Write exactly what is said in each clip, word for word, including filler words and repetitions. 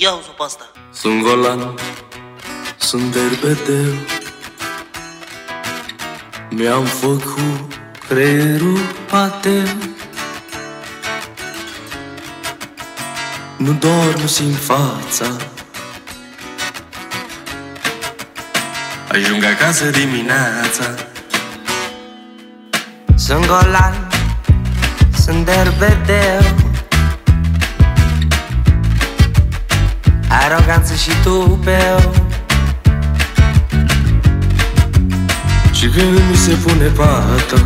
Ia auzi-o pe asta. Sunt golan, sunt derbedeu, mi-am făcut creierul pateu. Nu dorm, nu simt fața, ajung acasă dimineața. Sunt golan, sunt derbedeu, aroganță și tupeu. Și când mi se pune pata,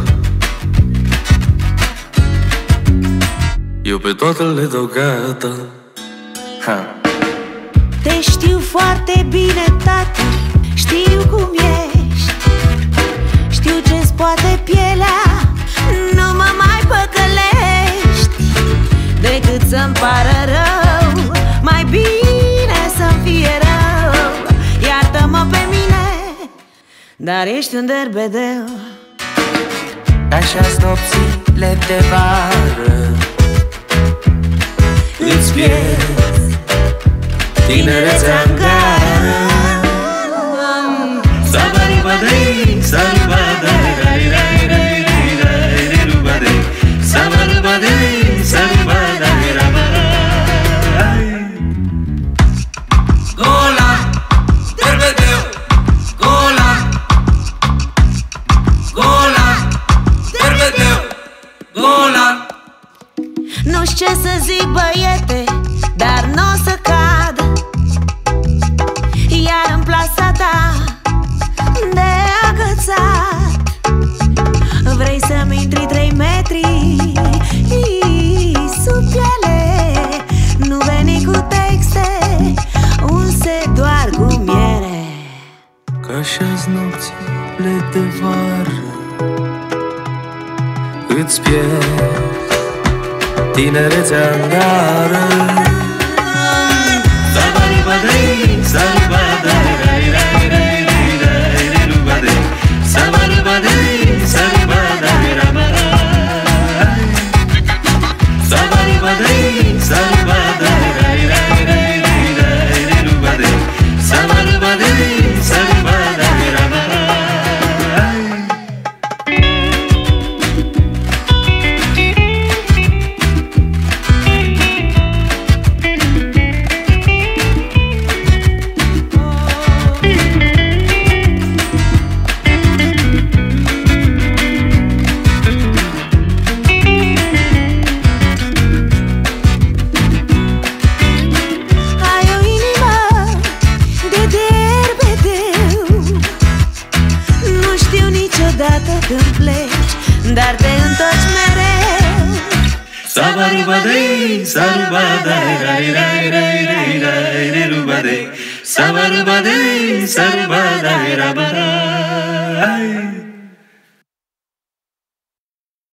eu pe toate le dau gata. Ha. Te știu foarte bine, tată, știu cum ești, știu ce-ți poate pielea, nu mă mai păcălești. Decât să-mi pară rău, mai bine să-mi fie rău. Iartă-mă pe mine, dar ești un derbedeu. Așa-s nopțile de vară, Îți pierzi tinerețea-n gară. Sabarubadei, sarubadai, rai, rai, rai, rai, rai, rai, rubadei. Sabarubadei, sarubadai, rai. golan, derbedeu, golan, golan, derbedeu, golan. Nu știu ce să zic, băiete, dar n-o să cad iar în plasa ta de agățat. Vrei să-mi intri trei metri sub piele, nu veni cu texte, unse doar cu miere. Că așa-s nopțile de vară, îți pierzi tinerețea-n gară. Sabarubadei, sarubadai, rai, rai, rai, rai, rai, rai, rubadei. Sabarubadei, sarubadai, rabarai. Sabarubadei, sarubadai, rai, rai, rai, rai, rai, rai, rubadei. Sabarubadei, sarubadai, rabarai. Când pleci, dar te întorci mereu. Sabarubadei, sarubadai, rai, rai, rai, rai, rai, rai, rubadei. Sabarubadei, sarubadai, rabarai.